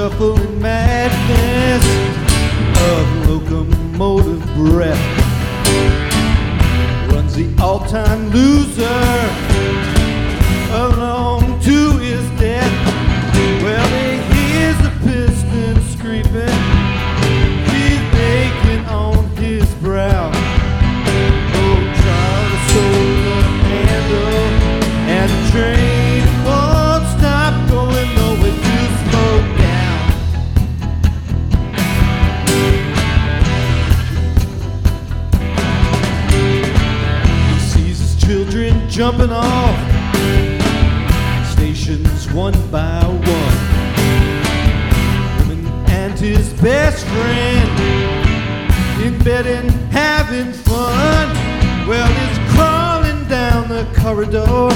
shuffling madness of locomotive breath runs the all-time loser along to his death. Well, he hears the piston screaming, he's aching on his brow. Oh, try to slow the handle, and the train won't stop going nowhere to slow down. He sees his children jumping off stations one by one, women and his best friend in bed and having fun. Well, he's crawling down the corridor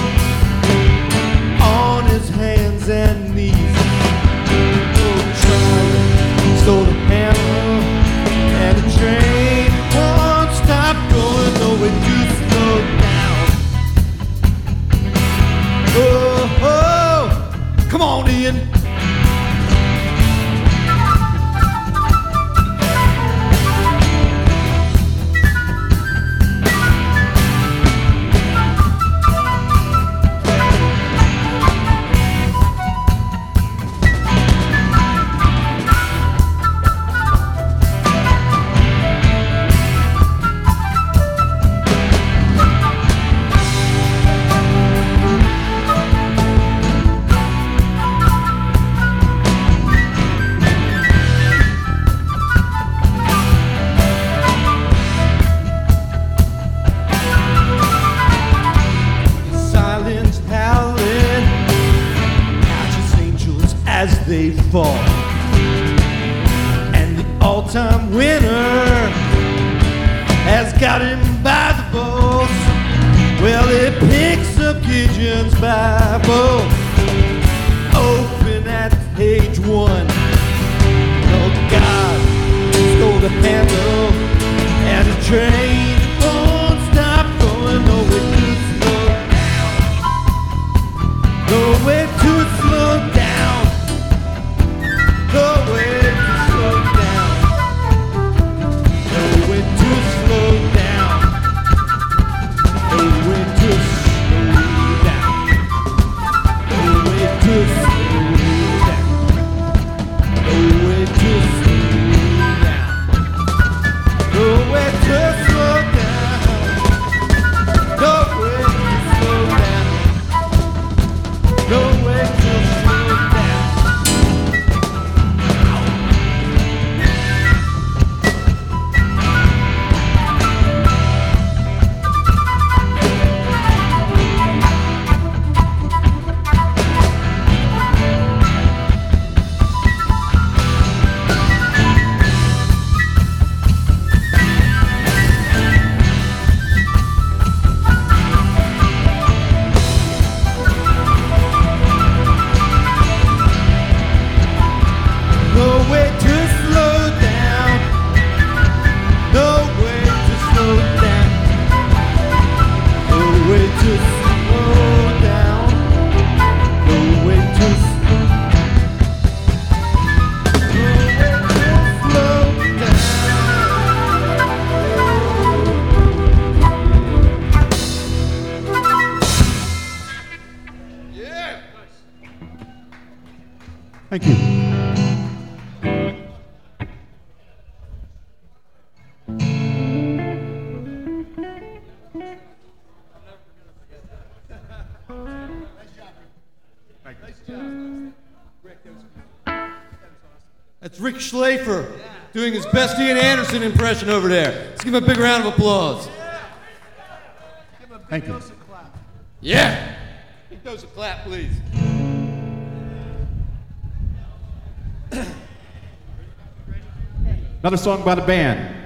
on his hands and knees. Oh, trying to slow the hammer, and the train won't stop going nowhere to slow down. Oh, oh, come on, Ian. As they fall, and the all-time winner has got him by the balls. Well, he picks up Gideon's Bible, open at page 1. Oh God, stole the handle, and the train won't stop going nowhere to slow down. Nowhere to slow down. No way to slow down. No way to slow down. No way to slow down. No way to slow down. No way to slow down. No way to slow down. No way to slow down. No way to slow down. Thank you. That's Rick Schlafer doing his best Ian Anderson impression over there. Let's give him a big round of applause. Thank you. Yeah. Big dose of clap, please. Another song by the band.